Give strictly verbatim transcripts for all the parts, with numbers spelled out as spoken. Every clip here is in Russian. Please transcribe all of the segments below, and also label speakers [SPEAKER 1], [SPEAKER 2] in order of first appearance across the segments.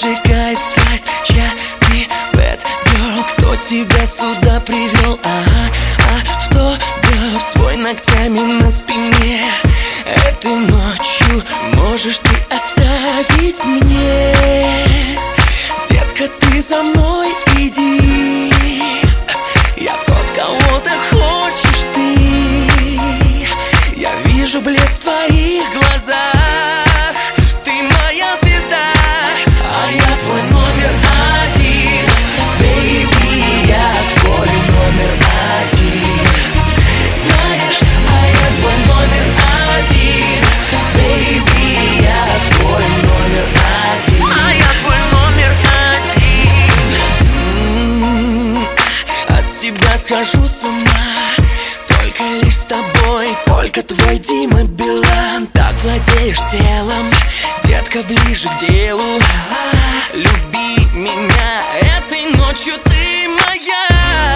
[SPEAKER 1] зажигает страсть. Чади, bad girl, кто тебя сюда привел? Ага, автограф свой ногтями на спине. Этой ночью можешь ты оставить мне. Детка, ты за мной иди. Я тот, кого ты хочешь ты. Я вижу блеск в твоих глазах. Ты моя звезда, а я твой номер один. Бэйби, я твой номер один. Знаешь, а я твой номер один. Бэйби, я твой номер один. А я твой номер один. От тебя схожу с ума. Только лишь с тобой, только твой Дима Билан. Так владеешь телом, детка, ближе к делу. Люби меня, этой ночью ты моя.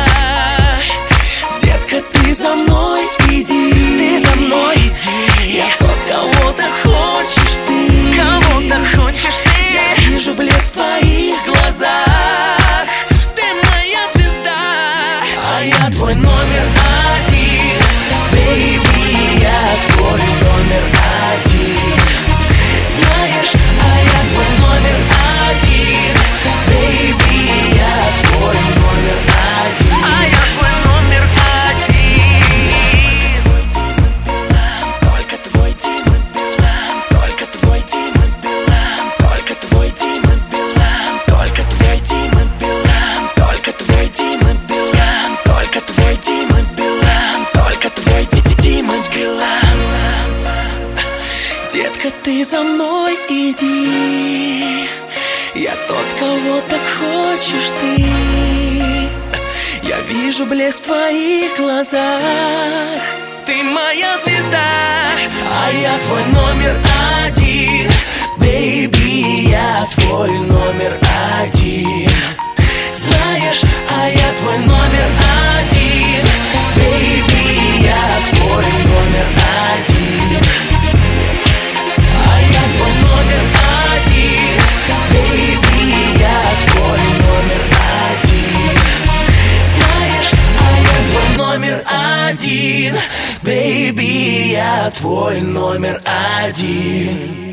[SPEAKER 1] Детка, ты за мной иди. Ты за мной иди. Я тот, кого ты хочешь ты. Кого ты хочешь ты. Я вижу блеск в твоих глазах. Ты моя звезда, а я твой номер один. Бэйби, я твой номер один. Знаешь, а я твой номер один. Бэйби, я твой номер один. А я твой номер один. Только твой Дима Билан. Только твой Дима Билан. Только твой Дима Билан. Только твой Дима Билан. Только твой Дима Билан. Только твой Дима Билан. Только твой Дима Билан. Детка, ты за мной иди. Я тот, кого так хочешь ты. Я вижу блеск в твоих глазах. Ты моя звезда, а я твой номер один. Бэйби, я твой номер один. Знаешь, а я твой номер один. Бэйби, я твой номер один. А я твой номер один. Бэйби, я твой номер один. Знаешь, а я твой номер один. Бэйби, я твой номер один.